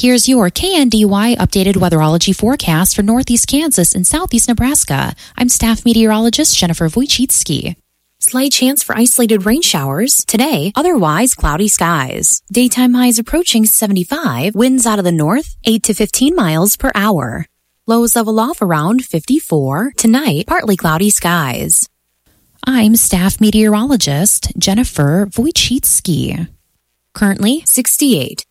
Here's your KNDY updated weatherology forecast for northeast Kansas and southeast Nebraska. I'm staff meteorologist Jennifer Wojcicki. Slight chance for isolated rain showers today, otherwise cloudy skies. Daytime highs approaching 75, winds out of the north 8 to 15 miles per hour. Lows level off around 54. Tonight, partly cloudy skies. I'm staff meteorologist Jennifer Wojcicki. Currently 68.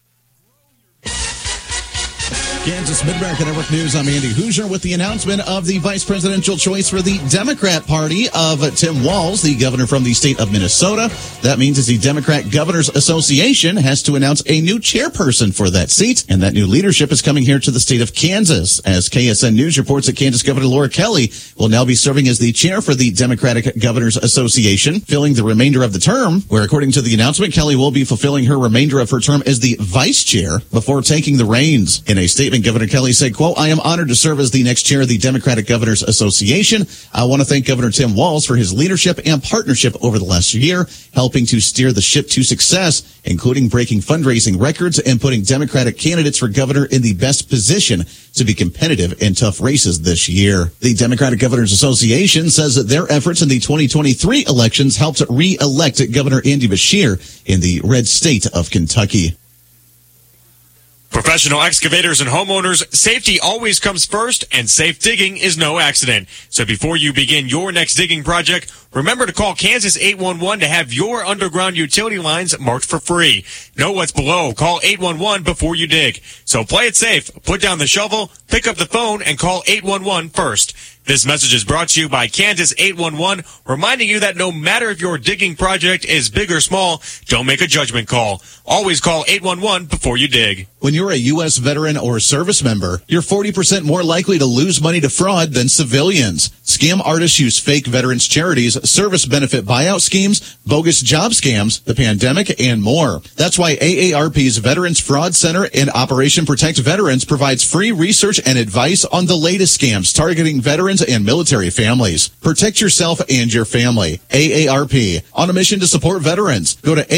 Kansas Mid-America Network News. I'm Andy Hoosier with the announcement of the vice presidential choice for the Democrat Party of Tim Walz, the governor from the state of Minnesota. That means the Democrat Governors Association has to announce a new chairperson for that seat, and that new leadership is coming here to the state of Kansas. As KSN News reports that Kansas Governor Laura Kelly will now be serving as the chair for the Democratic Governors Association, filling the remainder of the term, where according to the announcement, Kelly will be fulfilling her remainder of her term as the vice chair before taking the reins. In a statement, Governor Kelly said, quote, "I am honored to serve as the next chair of the Democratic Governors Association. I want to thank Governor Tim Walz for his leadership and partnership over the last year, helping to steer the ship to success, including breaking fundraising records and putting Democratic candidates for governor in the best position to be competitive in tough races this year." The Democratic Governors Association says that their efforts in the 2023 elections helped re-elect Governor Andy Beshear in the red state of Kentucky. Professional excavators and homeowners, safety always comes first, and safe digging is no accident. So before you begin your next digging project, remember to call Kansas 811 to have your underground utility lines marked for free. Know what's below. Call 811 before you dig. So play it safe. Put down the shovel, pick up the phone, and call 811 first. This message is brought to you by Kansas 811, reminding you that no matter if your digging project is big or small, don't make a judgment call. Always call 811 before you dig. When you're a U.S. veteran or service member, you're 40% more likely to lose money to fraud than civilians. Scam artists use fake veterans charities, service benefit buyout schemes, bogus job scams, the pandemic, and more. That's why AARP's Veterans Fraud Center and Operation Protect Veterans provides free research and advice on the latest scams targeting veterans and military families. Protect yourself and your family. AARP, on a mission to support veterans. Go to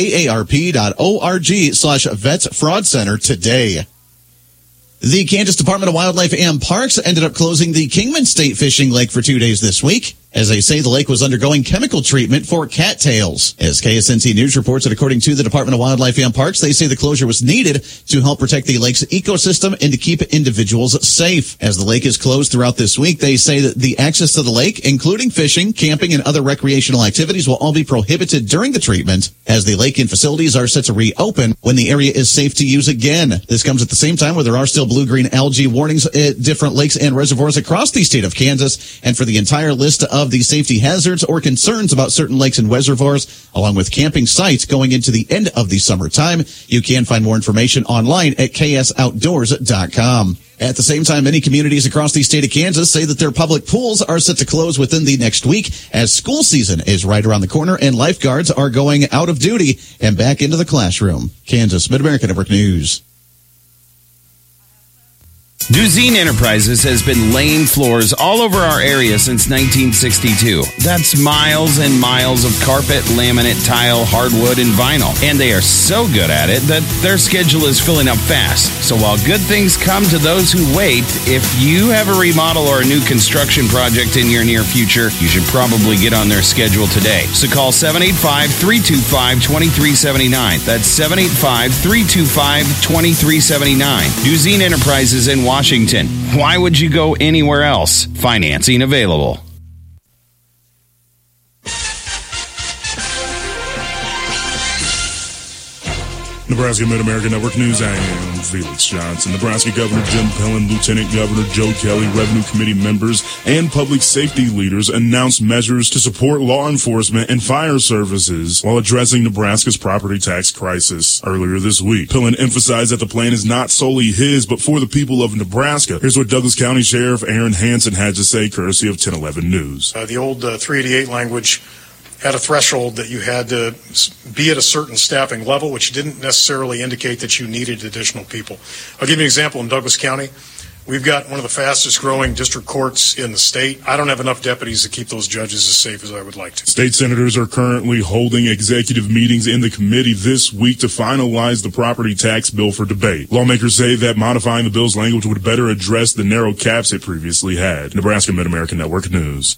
aarp.org/vetsfraudcenter today. The Kansas Department of Wildlife and Parks ended up closing the Kingman State Fishing Lake for 2 days this week. As they say, the lake was undergoing chemical treatment for cattails. As KSNC News reports that according to the Department of Wildlife and Parks, they say the closure was needed to help protect the lake's ecosystem and to keep individuals safe. As the lake is closed throughout this week, they say that the access to the lake, including fishing, camping, and other recreational activities, will all be prohibited during the treatment, as the lake and facilities are set to reopen when the area is safe to use again. This comes at the same time where there are still blue-green algae warnings at different lakes and reservoirs across the state of Kansas. And for the entire list of the safety hazards or concerns about certain lakes and reservoirs, along with camping sites going into the end of the summertime, you can find more information online at ksoutdoors.com. At the same time, many communities across the state of Kansas say that their public pools are set to close within the next week as school season is right around the corner and lifeguards are going out of duty and back into the classroom. Kansas Mid-America Network News. Duzine Enterprises has been laying floors all over our area since 1962. That's miles and miles of carpet, laminate, tile, hardwood, and vinyl. And they are so good at it that their schedule is filling up fast. So while good things come to those who wait, if you have a remodel or a new construction project in your near future, you should probably get on their schedule today. So call 785-325-2379. That's 785-325-2379. Duzine Enterprises in Washington. Why would you go anywhere else? Financing available. Nebraska Mid-America Network News. I am Felix Johnson. Nebraska Governor Jim Pillen, Lieutenant Governor Joe Kelly, Revenue Committee members, and public safety leaders announced measures to support law enforcement and fire services while addressing Nebraska's property tax crisis. Earlier this week, Pillen emphasized that the plan is not solely his, but for the people of Nebraska. Here's what Douglas County Sheriff Aaron Hansen had to say, courtesy of 1011 News. The old 388 language had a threshold that you had to be at a certain staffing level, which didn't necessarily indicate that you needed additional people. I'll give you an example in Douglas County. We've got one of the fastest growing district courts in the state. I don't have enough deputies to keep those judges as safe as I would like to. State senators are currently holding executive meetings in the committee this week to finalize the property tax bill for debate. Lawmakers say that modifying the bill's language would better address the narrow caps it previously had. Nebraska Mid-American Network News.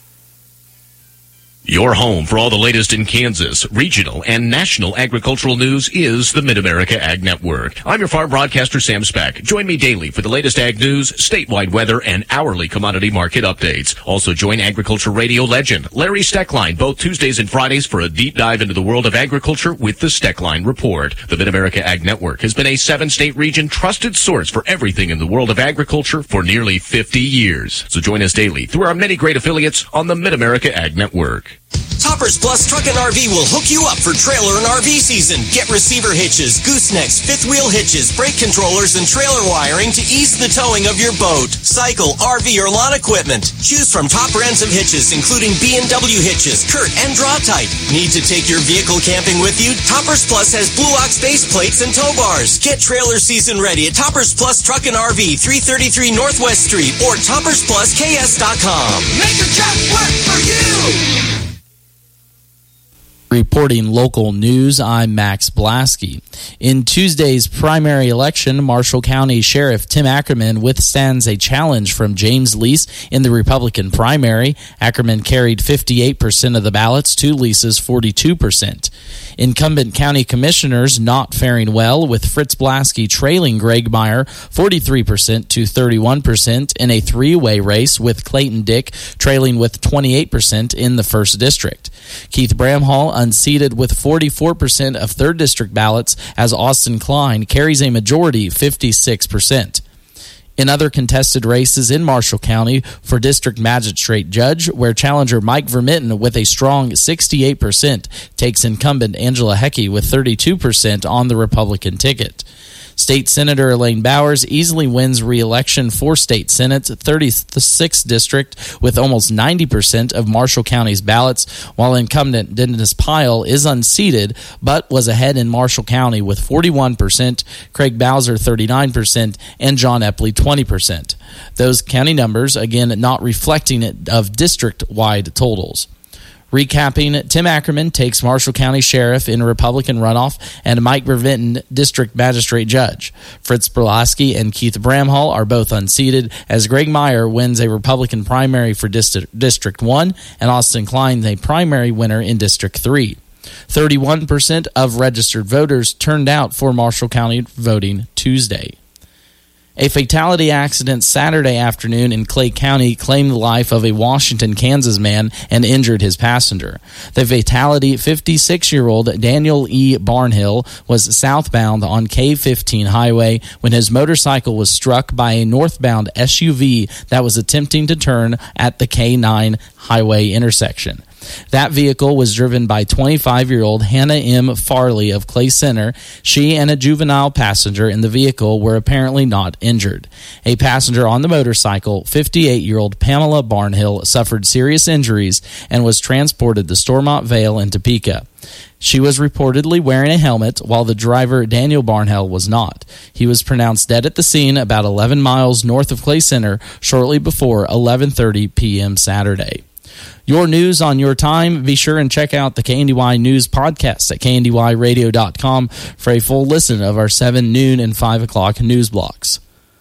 Your home for all the latest in Kansas, regional, and national agricultural news is the Mid-America Ag Network. I'm your farm broadcaster, Sam Speck. Join me daily for the latest ag news, statewide weather, and hourly commodity market updates. Also join agriculture radio legend Larry Steckline both Tuesdays and Fridays for a deep dive into the world of agriculture with the Steckline Report. The Mid-America Ag Network has been a 7-state region trusted source for everything in the world of agriculture for nearly 50 years. So join us daily through our many great affiliates on the Mid-America Ag Network. Toppers Plus Truck and RV will hook you up for trailer and RV season. Get receiver hitches, goosenecks, fifth wheel hitches, brake controllers, and trailer wiring to ease the towing of your boat, cycle, RV, or lawn equipment. Choose from top brands of hitches, including B&W hitches, Kurt, and Draw Type. Need to take your vehicle camping with you? Toppers Plus has Blue Ox base plates and tow bars. Get trailer season ready at Toppers Plus Truck and RV, 333 Northwest Street, or toppersplusks.com. Make your truck work for you! Reporting local news, I'm Max Blasky. In Tuesday's primary election, Marshall County Sheriff Tim Ackerman withstands a challenge from James Lease in the Republican primary. Ackerman carried 58% of the ballots to Lease's 42%. Incumbent county commissioners not faring well, with Fritz Blasky trailing Greg Meyer 43% to 31% in a three-way race, with Clayton Dick trailing with 28% in the 1st District. Keith Bramhall unseated with 44% of 3rd District ballots, as Austin Klein carries a majority, 56%. In other contested races in Marshall County for District Magistrate Judge, where challenger Mike Vermitten with a strong 68% takes incumbent Angela Heckey with 32% on the Republican ticket. State Senator Elaine Bowers easily wins re-election for State Senate's 36th District with almost 90% of Marshall County's ballots, while incumbent Dennis Pyle is unseated but was ahead in Marshall County with 41%, Craig Bowser 39%, and John Epley 20%. Those county numbers, again, not reflecting it of district-wide totals. Recapping, Tim Ackerman takes Marshall County Sheriff in a Republican runoff, and Mike Vermitten, District Magistrate Judge. Fritz Blasky and Keith Bramhall are both unseated, as Greg Meyer wins a Republican primary for District 1, and Austin Klein a primary winner in District 3. 31% of registered voters turned out for Marshall County voting Tuesday. A fatality accident Saturday afternoon in Clay County claimed the life of a Washington, Kansas man and injured his passenger. The fatality, 56-year-old Daniel E. Barnhill, was southbound on K-15 highway when his motorcycle was struck by a northbound SUV that was attempting to turn at the K-9 highway intersection. That vehicle was driven by 25-year-old Hannah M. Farley of Clay Center. She and a juvenile passenger in the vehicle were apparently not injured. A passenger on the motorcycle, 58-year-old Pamela Barnhill, suffered serious injuries and was transported to Stormont Vale in Topeka. She was reportedly wearing a helmet, while the driver, Daniel Barnhill, was not. He was pronounced dead at the scene about 11 miles north of Clay Center shortly before 11:30 p.m. Saturday. Your news on your time. Be sure and check out the KNDY News podcast at kndyradio.com for a full listen of our 7, noon, and 5 o'clock news blocks.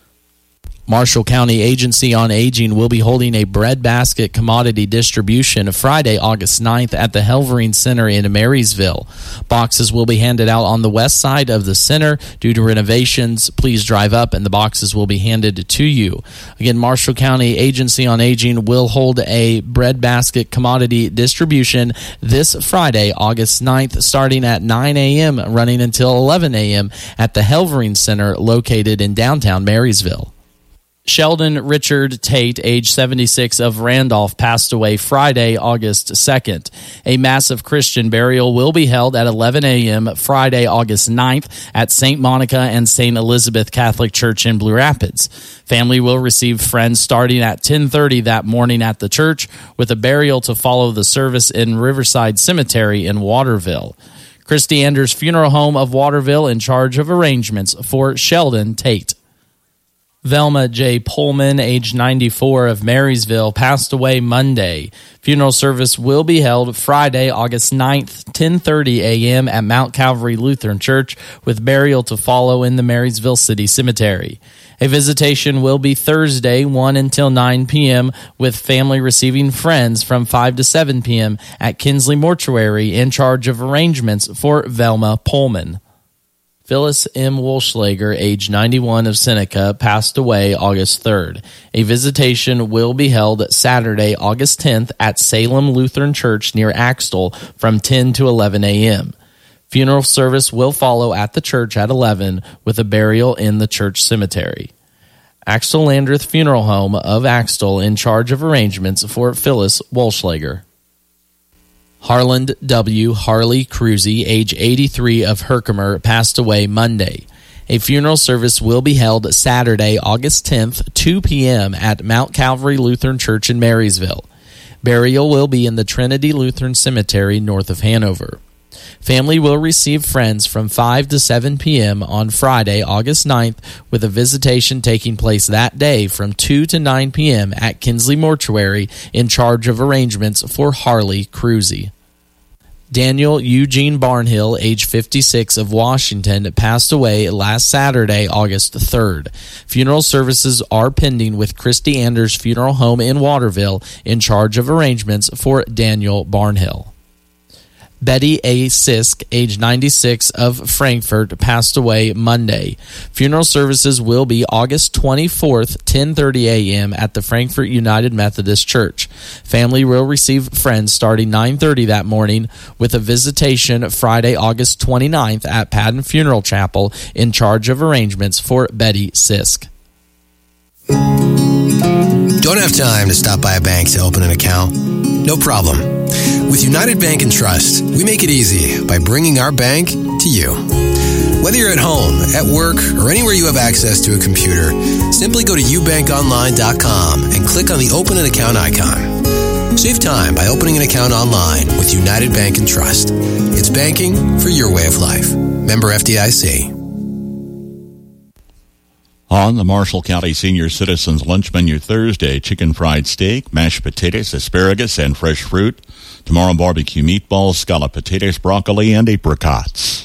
Marshall County Agency on Aging will be holding a breadbasket commodity distribution Friday, August 9th at the Helverine Center in Marysville. Boxes will be handed out on the west side of the center due to renovations. Please drive up and the boxes will be handed to you. Again, Marshall County Agency on Aging will hold a breadbasket commodity distribution this Friday, August 9th, starting at 9 a.m., running until 11 a.m. at the Helverine Center located in downtown Marysville. Sheldon Richard Tate, age 76, of Randolph, passed away Friday, August 2nd. A massive Christian burial will be held at 11 a.m. Friday, August 9th at St. Monica and St. Elizabeth Catholic Church in Blue Rapids. Family will receive friends starting at 10:30 that morning at the church, with a burial to follow the service in Riverside Cemetery in Waterville. Christy Anders Funeral Home of Waterville in charge of arrangements for Sheldon Tate. Velma J. Pullman, age 94, of Marysville, passed away Monday. Funeral service will be held Friday, August 9th, 10:30 a.m. at Mount Calvary Lutheran Church, with burial to follow in the Marysville City Cemetery. A visitation will be Thursday, 1 until 9 p.m., with family receiving friends from 5 to 7 p.m. at Kinsley Mortuary, in charge of arrangements for Velma Pullman. Phyllis M. Wolschlager, age 91, of Seneca, passed away August 3rd. A visitation will be held Saturday, August 10th at Salem Lutheran Church near Axtell from 10 to 11 a.m. Funeral service will follow at the church at 11 with a burial in the church cemetery. Axtell Landreth Funeral Home of Axtell, in charge of arrangements for Phyllis Wolschlager. Harland W. Harley Cruzy, age 83, of Herkimer, passed away Monday. A funeral service will be held Saturday, August 10th, 2 p.m. at Mount Calvary Lutheran Church in Marysville. Burial will be in the Trinity Lutheran Cemetery north of Hanover. Family will receive friends from 5 to 7 p.m. on Friday, August 9th, with a visitation taking place that day from 2 to 9 p.m. at Kinsley Mortuary, in charge of arrangements for Harley Cruzy. Daniel Eugene Barnhill, age 56, of Washington, passed away last Saturday, August 3rd. Funeral services are pending with Christy Anders Funeral Home in Waterville, in charge of arrangements for Daniel Barnhill. Betty A. Sisk, age 96, of Frankfort, passed away Monday. Funeral services will be August 24th, 10:30 a.m. at the Frankfort United Methodist Church. Family will receive friends starting 9:30 that morning, with a visitation Friday, August 29th at Padden Funeral Chapel, in charge of arrangements for Betty Sisk. Don't have time to stop by a bank to open an account? No problem. With United Bank and Trust, we make it easy by bringing our bank to you. Whether you're at home, at work, or anywhere you have access to a computer, simply go to ubankonline.com and click on the Open an Account icon. Save time by opening an account online with United Bank and Trust. It's banking for your way of life. Member FDIC. On the Marshall County Senior Citizens Lunch Menu Thursday, chicken fried steak, mashed potatoes, asparagus, and fresh fruit. Tomorrow, barbecue meatballs, scalloped potatoes, broccoli, and apricots.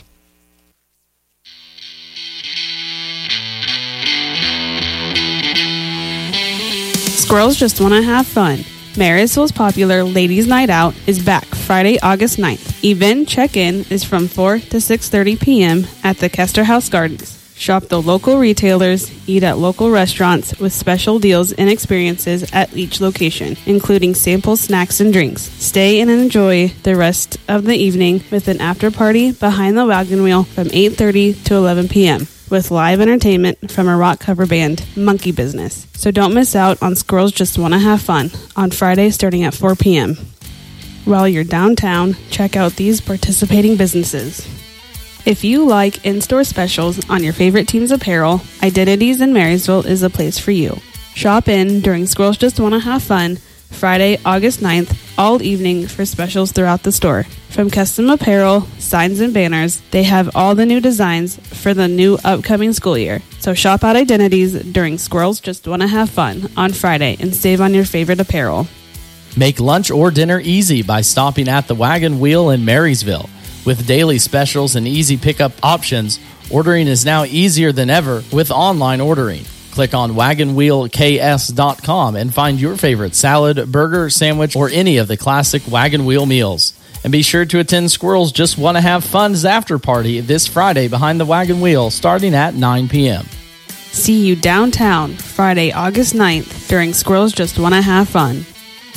Squirrels just want to have fun. Marysville's popular Ladies' Night Out is back Friday, August 9th. Event check-in is from 4 to 6:30 p.m. at the Kester House Gardens. Shop the local retailers, eat at local restaurants with special deals and experiences at each location, including sample snacks and drinks. Stay and enjoy the rest of the evening with an after party behind the wagon wheel from 8:30 to 11 p.m. with live entertainment from a rock cover band, Monkey Business. So don't miss out on Squirrels Just Want to Have Fun on Friday starting at 4 p.m. While you're downtown, check out these participating businesses. If you like in-store specials on your favorite team's apparel, Identities in Marysville is a place for you. Shop in during Squirrels Just Want to Have Fun, Friday, August 9th, all evening for specials throughout the store. From custom apparel, signs, and banners, they have all the new designs for the new upcoming school year. So shop out Identities during Squirrels Just Want to Have Fun on Friday and save on your favorite apparel. Make lunch or dinner easy by stopping at the Wagon Wheel in Marysville. With daily specials and easy pickup options, ordering is now easier than ever with online ordering. Click on wagonwheelks.com and find your favorite salad, burger, sandwich, or any of the classic Wagon Wheel meals. And be sure to attend Squirrels Just Want to Have Fun's after party this Friday behind the Wagon Wheel starting at 9 p.m. See you downtown Friday, August 9th during Squirrels Just Want to Have Fun.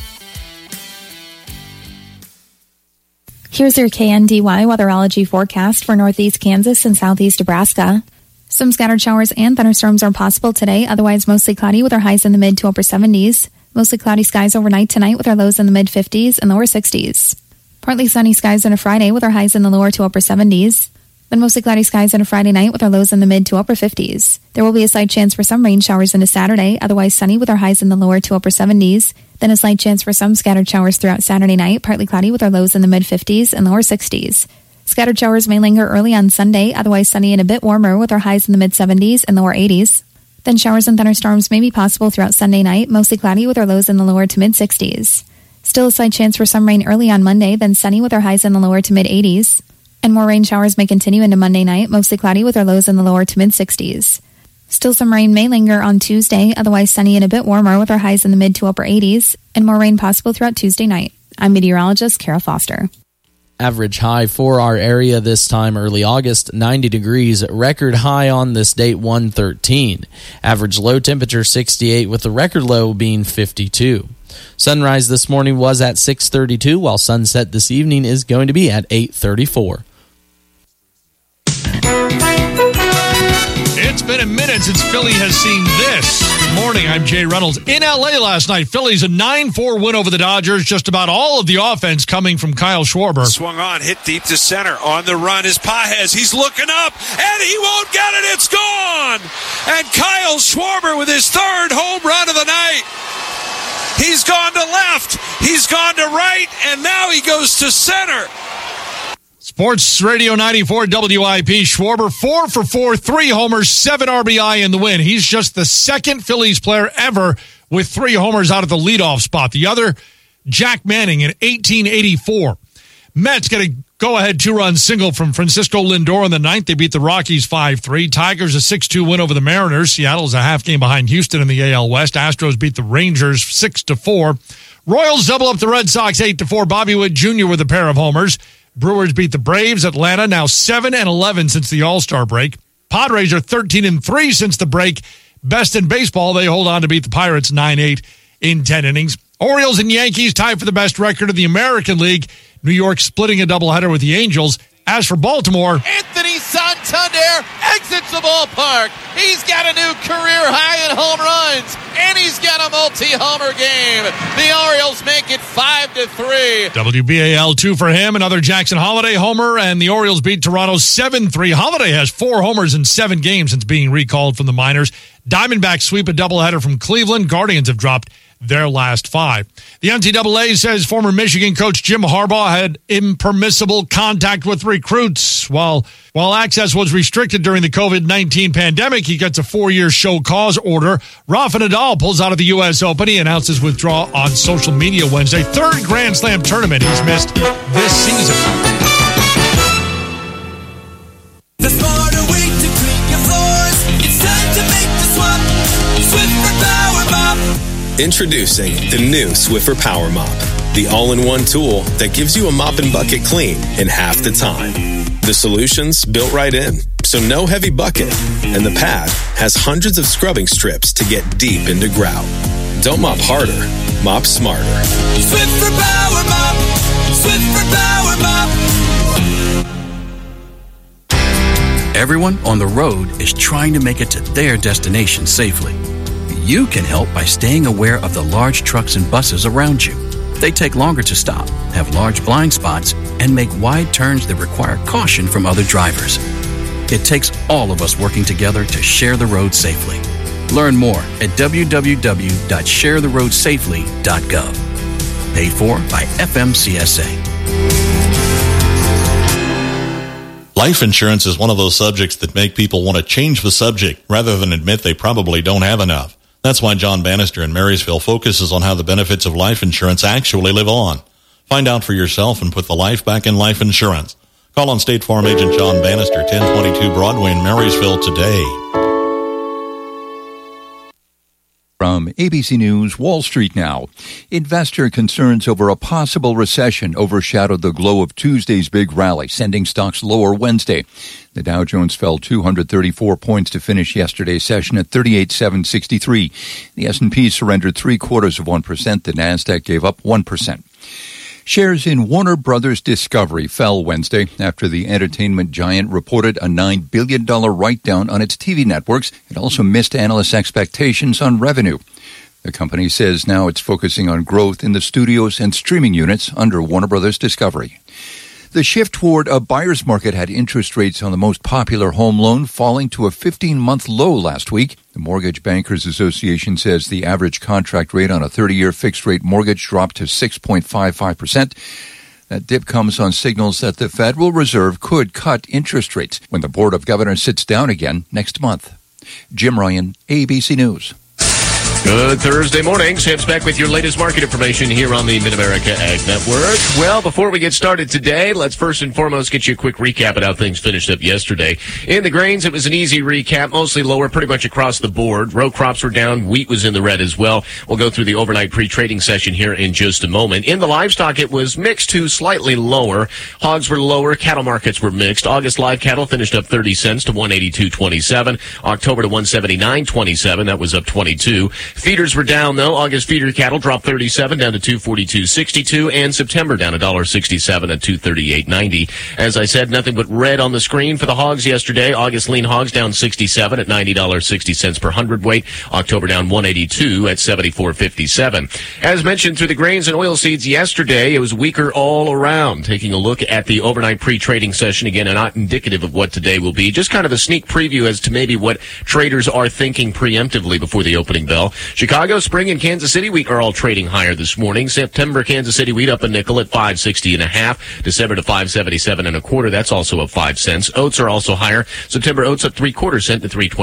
Here's your KNDY weatherology forecast for northeast Kansas and southeast Nebraska. Some scattered showers and thunderstorms are possible today, otherwise mostly cloudy with our highs in the mid to upper 70s. Mostly cloudy skies overnight tonight with our lows in the mid 50s and lower 60s. Partly sunny skies on a Friday with our highs in the lower to upper 70s. Then mostly cloudy skies on a Friday night with our lows in the mid to upper 50s. There will be a slight chance for some rain showers into Saturday, otherwise sunny with our highs in the lower to upper 70s. Then a slight chance for some scattered showers throughout Saturday night, partly cloudy with our lows in the mid 50s and lower 60s. Scattered showers may linger early on Sunday, otherwise sunny and a bit warmer with our highs in the mid 70s and lower 80s. Then showers and thunderstorms may be possible throughout Sunday night, mostly cloudy with our lows in the lower to mid-60s. Still a slight chance for some rain early on Monday, then sunny with our highs in the lower to mid-80s. And more rain showers may continue into Monday night, mostly cloudy with our lows in the lower to mid-60s. Still some rain may linger on Tuesday, otherwise sunny and a bit warmer with our highs in the mid to upper 80s, and more rain possible throughout Tuesday night. I'm meteorologist Kara Foster. Average high for our area this time early August, 90 degrees. Record high on this date, 113. Average low temperature, 68, with the record low being 52. Sunrise this morning was at 6:32, while sunset this evening is going to be at 8:34. It's been a minute since Philly has seen this. Morning, I'm Jay Reynolds. In L.A. last night, Phillies a 9-4 win over the Dodgers. Just about all of the offense coming from Kyle Schwarber. Swung on, hit deep to center. On the run is Pages. He's looking up, and he won't get it. It's gone. And Kyle Schwarber with his third home run of the night. He's gone to left. He's gone to right, and now he goes to center. Sports Radio 94 WIP. Schwarber 4 for 4, 3 homers, 7 RBI in the win. He's just the second Phillies player ever with 3 homers out of the leadoff spot. The other, Jack Manning in 1884. Mets get a go-ahead 2-run single from Francisco Lindor in the ninth. They beat the Rockies 5-3. Tigers a 6-2 win over the Mariners. Seattle's a half game behind Houston in the AL West. Astros beat the Rangers 6-4. Royals double up the Red Sox 8-4. Bobby Witt Jr. with a pair of homers. Brewers beat the Braves. Atlanta now 7-11 since the All-Star break. Padres are 13-3 since the break. Best in baseball, they hold on to beat the Pirates 9-8 in 10 innings. Orioles and Yankees tied for the best record in the American League. New York splitting a doubleheader with the Angels. As for Baltimore, Anthony Santander exits the ballpark. He's got a new career high in home runs, and he's got a multi-homer game. The Orioles make it 5-3. WBAL 2 for him. Another Jackson Holiday homer, and the Orioles beat Toronto 7-3. Holiday has 4 homers in 7 games since being recalled from the minors. Diamondbacks sweep a doubleheader from Cleveland. Guardians have dropped their last 5. The NCAA says former Michigan coach Jim Harbaugh had impermissible contact with recruits. While access was restricted during the COVID-19 pandemic, he gets a 4-year show cause order. Rafa Nadal pulls out of the U.S. Open. He announced withdrawal on social media Wednesday. 3rd Grand Slam tournament he's missed this season. The smarter way to clean your floors. It's time to make the swap. Swiffer Power Mop. Introducing the new Swiffer Power Mop, the all-in-one tool that gives you a mop and bucket clean in half the time. The solution's built right in, so no heavy bucket, and the pad has hundreds of scrubbing strips to get deep into grout. Don't mop harder, mop smarter. Swiffer Power Mop. Swiffer Power Mop. Everyone on the road is trying to make it to their destination safely. You can help by staying aware of the large trucks and buses around you. They take longer to stop, have large blind spots, and make wide turns that require caution from other drivers. It takes all of us working together to share the road safely. Learn more at www.sharetheroadsafely.gov. Paid for by FMCSA. Life insurance is one of those subjects that make people want to change the subject rather than admit they probably don't have enough. That's why John Bannister in Marysville focuses on how the benefits of life insurance actually live on. Find out for yourself and put the life back in life insurance. Call on State Farm Agent John Bannister, 1022 Broadway in Marysville today. From ABC News, Wall Street Now. Investor concerns over a possible recession overshadowed the glow of Tuesday's big rally, sending stocks lower Wednesday. The Dow Jones fell 234 points to finish yesterday's session at 38,763. The S&P surrendered 0.75%. The Nasdaq gave up 1%. Shares in Warner Brothers Discovery fell Wednesday after the entertainment giant reported a $9 billion write-down on its TV networks. It also missed analysts' expectations on revenue. The company says now it's focusing on growth in the studios and streaming units under Warner Brothers Discovery. The shift toward a buyer's market had interest rates on the most popular home loan falling to a 15-month low last week. The Mortgage Bankers Association says the average contract rate on a 30-year fixed-rate mortgage dropped to 6.55%. That dip comes on signals that the Federal Reserve could cut interest rates when the Board of Governors sits down again next month. Jim Ryan, ABC News. Good Thursday morning. Sam's back with your latest market information here on the Mid-America Ag Network. Well, before we get started today, let's first and foremost get you a quick recap of how things finished up yesterday. In the grains, it was an easy recap, mostly lower pretty much across the board. Row crops were down. Wheat was in the red as well. We'll go through the overnight pre-trading session here in just a moment. In the livestock, it was mixed to slightly lower. Hogs were lower. Cattle markets were mixed. August live cattle finished up 30 cents to 182.27. October to 179.27. That was up 22. Feeders were down, though. August feeder cattle dropped 37 down to 242.62, and September down $1.67 at 238.90. As I said, nothing but red on the screen for the hogs yesterday. August lean hogs down 67 at $90.60 per hundredweight. October down 182 at 74.57. As mentioned through the grains and oilseeds yesterday, it was weaker all around. Taking a look at the overnight pre-trading session, again, not indicative of what today will be, just kind of a sneak preview as to maybe what traders are thinking preemptively before the opening bell. Chicago, Spring, and Kansas City wheat are all trading higher this morning. September Kansas City wheat up a nickel at $5.60.5. December to $5.77.25. That's also up 5 cents. Oats are also higher. September oats up 3/4 cent to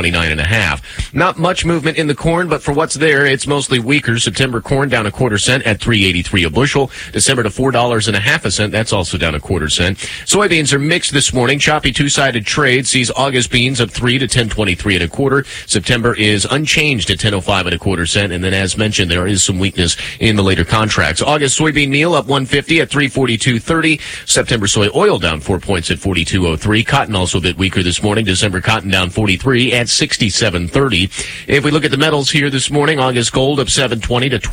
$3.29.5. Not much movement in the corn, but for what's there, it's mostly weaker. September corn down 1/4 cent at $3.83 a bushel. December to $4.50 a cent. That's also down 1/4 cent. Soybeans are mixed this morning. Choppy two-sided trade sees August beans up 3 to 10.23 1/4. September is unchanged at 10.05 1/4 cent. And then, as mentioned, there is some weakness in the later contracts. August soybean meal up 150 at 342.30. September soy oil down 4 points at 42.03. Cotton also a bit weaker this morning. December cotton down 43 at 67.30. If we look at the metals here this morning, August gold up 7.20 to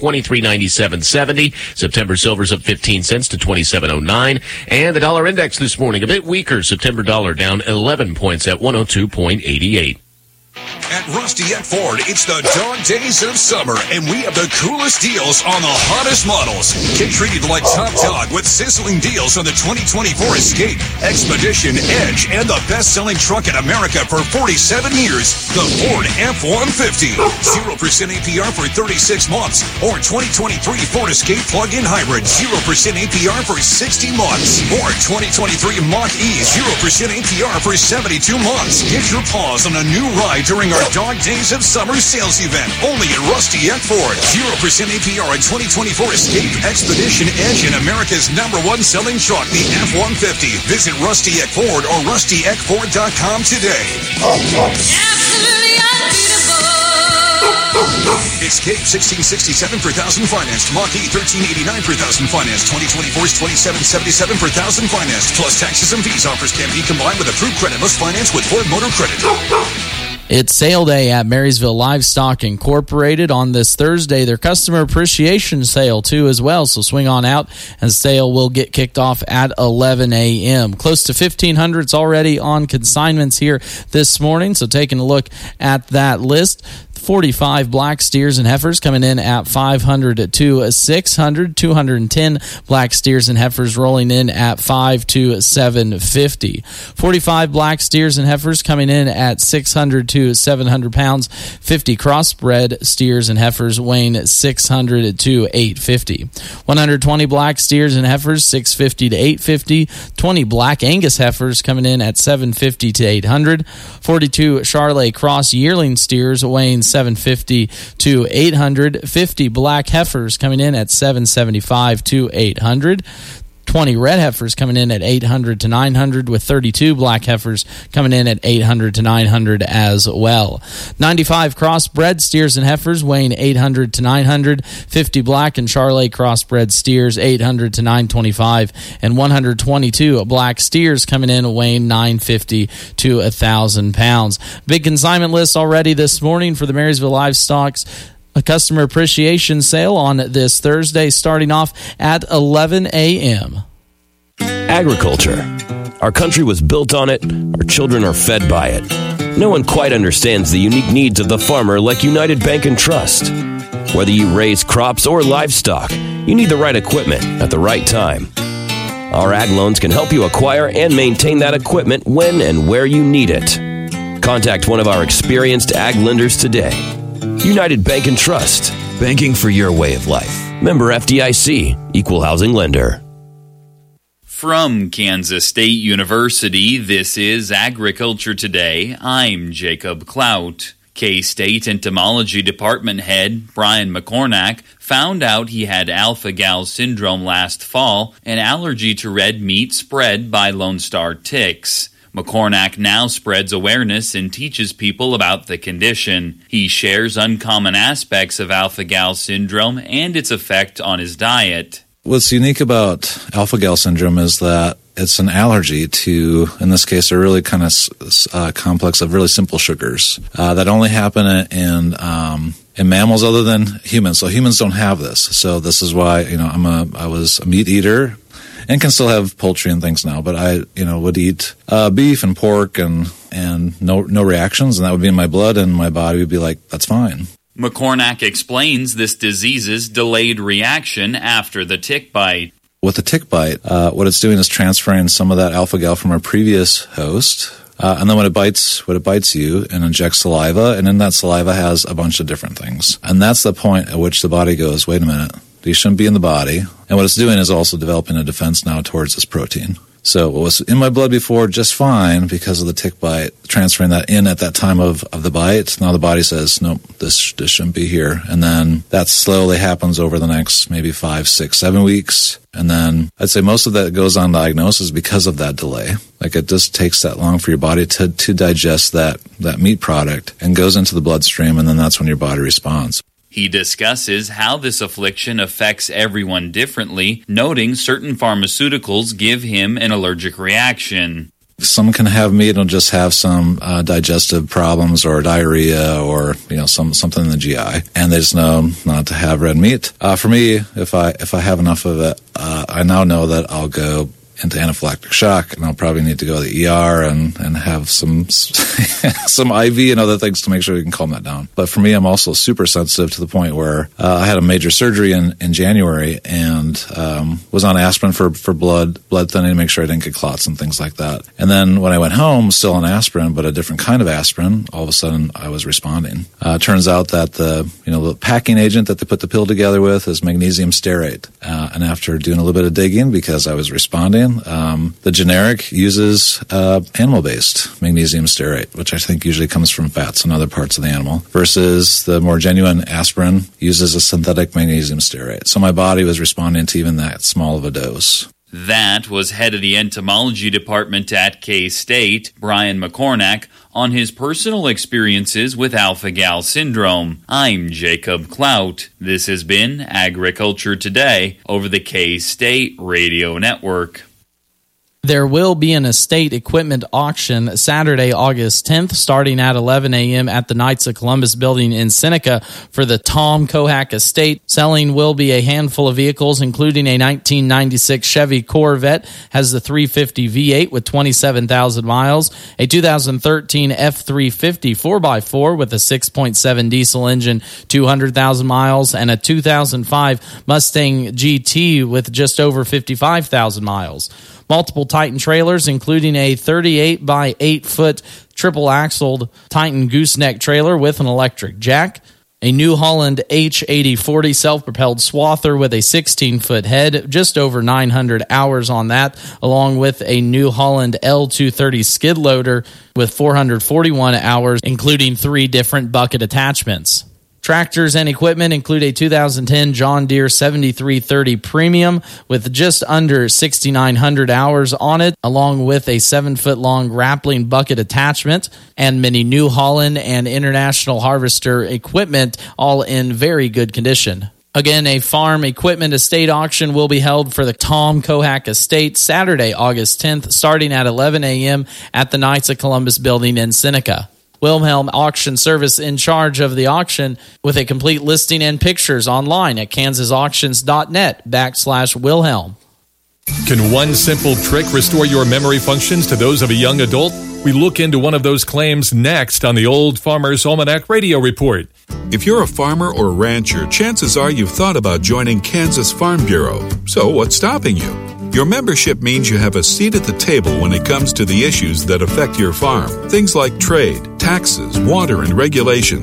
23.97.70. September silver's up 15 cents to 27.09. And the dollar index this morning a bit weaker. September dollar down 11 points at 102.88. At Rusty Eck Ford, it's the dog days of summer, and we have the coolest deals on the hottest models. Get treated like top dog with sizzling deals on the 2024 Escape, Expedition, Edge, and the best-selling truck in America for 47 years, the Ford F-150. 0% APR for 36 months, or 2023 Ford Escape plug-in hybrid, 0% APR for 60 months, or 2023 Mach-E, 0% APR for 72 months. Get your paws on a new ride during our Dog Days of Summer sales event, only at Rusty Eck Ford. 0% APR on 2024 Escape, Expedition, Edge, and America's #1 selling truck, the F-150. Visit Rusty Eck Ford or rustyeckford.com today. Escape $1,667 per thousand financed. Mach-E $1,389 per thousand financed. 2024 is $2,777 per thousand financed. Plus taxes and fees. Offers can be combined with approved credit. Must finance with Ford Motor Credit. It's sale day at Marysville Livestock Incorporated on this Thursday. Their customer appreciation sale, too, as well. So swing on out, and sale will get kicked off at 11 a.m. Close to 1,500's already on consignments here this morning. So taking a look at that list, 45 black steers and heifers coming in at $500 to $600. 210 black steers and heifers rolling in at $500 to $750. 45 black steers and heifers coming in at 600 to 700 pounds. 50 crossbred steers and heifers weighing 600 to 850. 120 black steers and heifers, 650 to 850. 20 black Angus heifers coming in at 750 to 800. 42 Charolais cross yearling steers weighing 750 to 800. 50 black heifers coming in at 775 to 800. 20 red heifers coming in at 800 to 900, with 32 black heifers coming in at 800 to 900 as well. 95 crossbred steers and heifers weighing 800 to 900, 50 black and Charolais crossbred steers 800 to 925, and 122 black steers coming in weighing 950 to 1,000 pounds. Big consignment list already this morning for the Marysville Livestock's a customer appreciation sale on this Thursday, starting off at 11 a.m. Agriculture. Our country was built on it. Our children are fed by it. No one quite understands the unique needs of the farmer like United Bank and Trust. Whether you raise crops or livestock, you need the right equipment at the right time. Our ag loans can help you acquire and maintain that equipment when and where you need it. Contact one of our experienced ag lenders today. United Bank and Trust. Banking for your way of life. Member FDIC. Equal housing lender. From Kansas State University, this is Agriculture Today. I'm Jacob Clout. K-State Entomology Department head Brian McCornack found out he had alpha-gal syndrome last fall, an allergy to red meat spread by Lone Star ticks. McCornack now spreads awareness and teaches people about the condition. He shares uncommon aspects of alpha-gal syndrome and its effect on his diet. What's unique about alpha-gal syndrome is that it's an allergy to, in this case, a really kind of complex of really simple sugars that only happen in mammals other than humans. So humans don't have this. So this is why, I was a meat eater and can still have poultry and things now, but I, would eat beef and pork and no reactions, and that would be in my blood, and my body would be like, that's fine. McCornack explains this disease's delayed reaction after the tick bite. With the tick bite, what it's doing is transferring some of that alpha-gal from a previous host, and then when it bites you and injects saliva, and in that saliva has a bunch of different things. And that's the point at which the body goes, wait a minute, these shouldn't be in the body. And what it's doing is also developing a defense now towards this protein. So what was in my blood before just fine because of the tick bite, transferring that in at that time of the bite, now the body says, nope, this shouldn't be here. And then that slowly happens over the next maybe 5, 6, 7 weeks. And then I'd say most of that goes on diagnosis because of that delay. Like it just takes that long for your body to digest that meat product and goes into the bloodstream, and then that's when your body responds. He discusses how this affliction affects everyone differently, noting certain pharmaceuticals give him an allergic reaction. Some can have meat and just have some digestive problems or diarrhea or something in the GI, and they just know not to have red meat. For me, if I have enough of it, I now know that I'll go into anaphylactic shock, and I'll probably need to go to the ER and have some IV and other things to make sure we can calm that down. But for me, I'm also super sensitive to the point where I had a major surgery in January and was on aspirin for blood thinning to make sure I didn't get clots and things like that. And then when I went home, still on aspirin, but a different kind of aspirin, all of a sudden I was responding. Turns out that the packing agent that they put the pill together with is magnesium stearate. And after doing a little bit of digging, because I was responding, the generic uses animal-based magnesium stearate, which I think usually comes from fats and other parts of the animal, versus the more genuine aspirin uses a synthetic magnesium stearate. So my body was responding to even that small of a dose. That was head of the entomology department at K-State, Brian McCornack, on his personal experiences with alpha-gal syndrome. I'm Jacob Clout. This has been Agriculture Today over the K-State Radio Network. There will be an estate equipment auction Saturday, August 10th, starting at 11 a.m. at the Knights of Columbus building in Seneca for the Tom Kohak Estate. Selling will be a handful of vehicles, including a 1996 Chevy Corvette, has the 350 V8 with 27,000 miles, a 2013 F350 4x4 with a 6.7 diesel engine, 200,000 miles, and a 2005 Mustang GT with just over 55,000 miles. Multiple Titan trailers, including a 38 by 8 foot triple-axled Titan gooseneck trailer with an electric jack, a New Holland H8040 self-propelled swather with a 16-foot head, just over 900 hours on that, along with a New Holland L230 skid loader with 441 hours, including 3 different bucket attachments. Tractors and equipment include a 2010 John Deere 7330 Premium with just under 6,900 hours on it, along with a 7-foot-long grappling bucket attachment and many New Holland and International Harvester equipment, all in very good condition. Again, a farm equipment estate auction will be held for the Tom Kohak Estate Saturday, August 10th, starting at 11 a.m. at the Knights of Columbus building in Seneca. Wilhelm Auction Service in charge of the auction with a complete listing and pictures online at kansasauctions.net/Wilhelm. Can one simple trick restore your memory functions to those of a young adult? We look into one of those claims next on the Old Farmer's Almanac Radio Report. If you're a farmer or rancher, chances are you've thought about joining Kansas Farm Bureau. So what's stopping you? Your membership means you have a seat at the table when it comes to the issues that affect your farm. Things like trade, taxes, water, and regulations.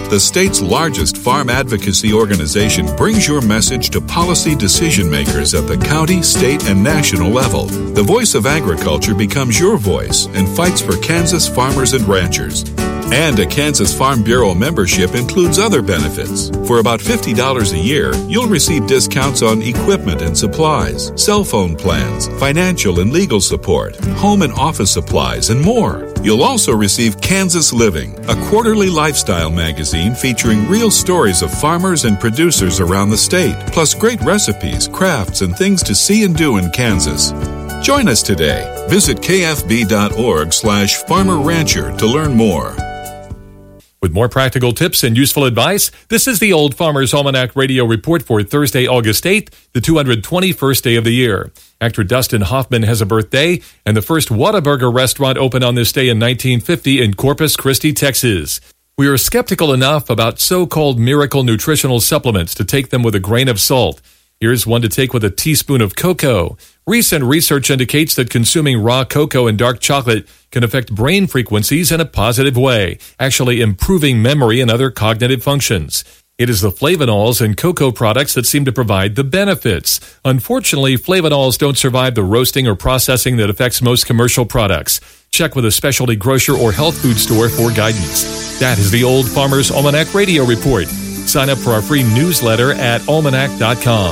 the state's largest farm advocacy organization, brings your message to policy decision makers at the county, state, and national level. The Voice of Agriculture becomes your voice and fights for Kansas farmers and ranchers. And a Kansas Farm Bureau membership includes other benefits. For about $50 a year, you'll receive discounts on equipment and supplies, cell phone plans, financial and legal support, home and office supplies, and more. You'll also receive Kansas Living, a quarterly lifestyle magazine featuring real stories of farmers and producers around the state, plus great recipes, crafts, and things to see and do in Kansas. Join us today. Visit kfb.org/farmer-rancher to learn more. With more practical tips and useful advice, this is the Old Farmer's Almanac Radio Report for Thursday, August 8th, the 221st day of the year. Actor Dustin Hoffman has a birthday, and the first Whataburger restaurant opened on this day in 1950 in Corpus Christi, Texas. We are skeptical enough about so-called miracle nutritional supplements to take them with a grain of salt. Here's one to take with a teaspoon of cocoa. Recent research indicates that consuming raw cocoa and dark chocolate can affect brain frequencies in a positive way, actually improving memory and other cognitive functions. It is the flavonols in cocoa products that seem to provide the benefits. Unfortunately, flavonols don't survive the roasting or processing that affects most commercial products. Check with a specialty grocer or health food store for guidance. That is the Old Farmer's Almanac Radio Report. Sign up for our free newsletter at almanac.com.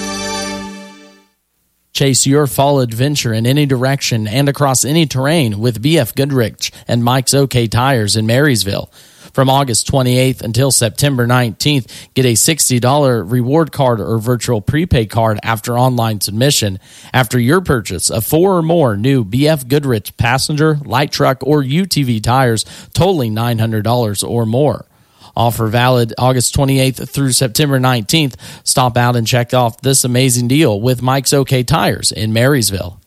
Chase your fall adventure in any direction and across any terrain with BF Goodrich and Mike's OK Tires in Marysville. From August 28th until September 19th, get a $60 reward card or virtual prepaid card after online submission. After your purchase of 4 or more new BF Goodrich passenger, light truck, or UTV tires totaling $900 or more. Offer valid August 28th through September 19th. Stop out and check off this amazing deal with Mike's OK Tires in Marysville.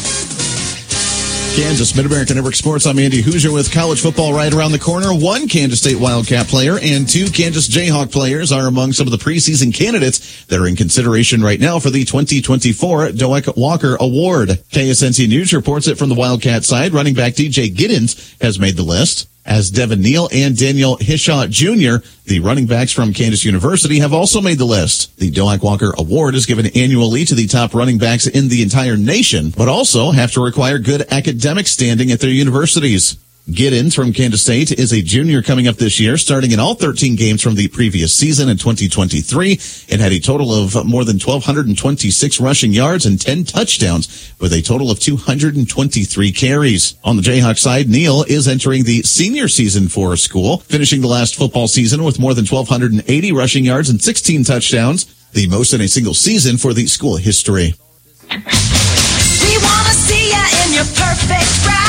Kansas Mid-America Network Sports. I'm Andy Hoosier with college football right around the corner. 1 Kansas State Wildcat player and 2 Kansas Jayhawk players are among some of the preseason candidates that are in consideration right now for the 2024 Doak Walker Award. KSNC News reports it from the Wildcat side. Running back DJ Giddens has made the list, as Devin Neal and Daniel Hishaw Jr., the running backs from Kansas University, have also made the list. The Doak Walker Award is given annually to the top running backs in the entire nation, but also have to require good academic standing at their universities. Giddens from Kansas State is a junior coming up this year, starting in all 13 games from the previous season in 2023, and had a total of more than 1,226 rushing yards and 10 touchdowns, with a total of 223 carries. On the Jayhawk side, Neal is entering the senior season for school, finishing the last football season with more than 1,280 rushing yards and 16 touchdowns, the most in a single season for the school history. We want to see ya in your perfect ride.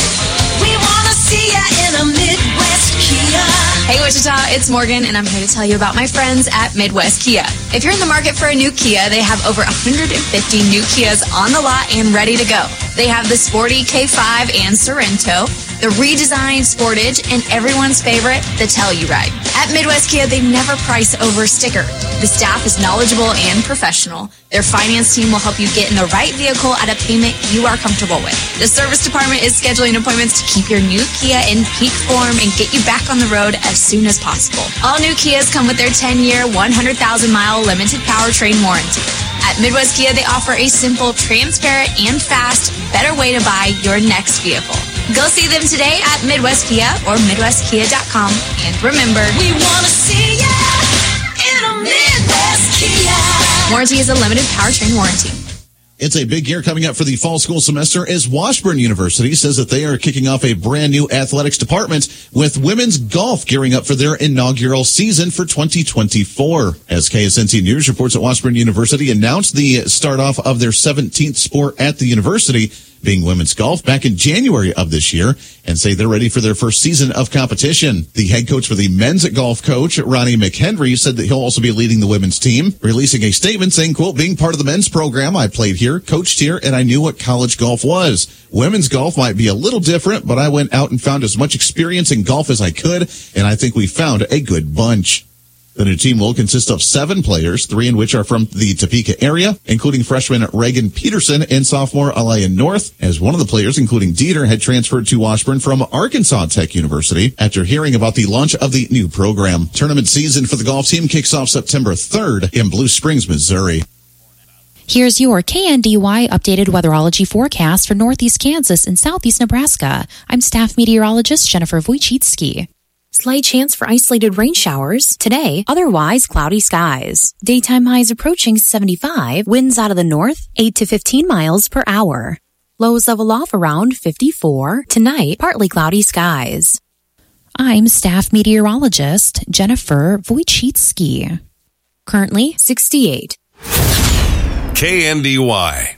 See ya in a Midwest Kia. Hey Wichita, it's Morgan, and I'm here to tell you about my friends at Midwest Kia. If you're in the market for a new Kia, they have over 150 new Kias on the lot and ready to go. They have the sporty K5 and Sorento, the redesigned Sportage, and everyone's favorite, the Telluride. At Midwest Kia, they never price over sticker. The staff is knowledgeable and professional. Their finance team will help you get in the right vehicle at a payment you are comfortable with. The service department is scheduling appointments to keep your new Kia in peak form and get you back on the road as soon as possible. All new Kias come with their 10-year, 100,000-mile limited powertrain warranty. At Midwest Kia, they offer a simple, transparent, and fast, better way to buy your next vehicle. Go see them today at Midwest Kia or MidwestKia.com. And remember, we want to see ya in a Midwest Kia. Warranty is a limited powertrain warranty. It's a big year coming up for the fall school semester as Washburn University says that they are kicking off a brand new athletics department with women's golf gearing up for their inaugural season for 2024. As KSNC News reports at Washburn University announced the start off of their 17th sport at the university, being women's golf, back in January of this year, and say they're ready for their first season of competition. The head coach for the men's golf coach, Ronnie McHenry, said that he'll also be leading the women's team, releasing a statement saying, quote, being part of the men's program, I played here, coached here, and I knew what college golf was. Women's golf might be a little different, but I went out and found as much experience in golf as I could, and I think we found a good bunch. The new team will consist of 7 players, 3 in which are from the Topeka area, including freshman Reagan Peterson and sophomore Alaya North, as one of the players, including Dieter, had transferred to Washburn from Arkansas Tech University after hearing about the launch of the new program. Tournament season for the golf team kicks off September 3rd in Blue Springs, Missouri. Here's your KNDY updated weatherology forecast for northeast Kansas and southeast Nebraska. I'm staff meteorologist Jennifer Wojcicki. Slight chance for isolated rain showers. Today, otherwise cloudy skies. Daytime highs approaching 75. Winds out of the north, 8 to 15 miles per hour. Lows level off around 54. Tonight, partly cloudy skies. I'm staff meteorologist Jennifer Wojcicki. Currently 68. KNDY.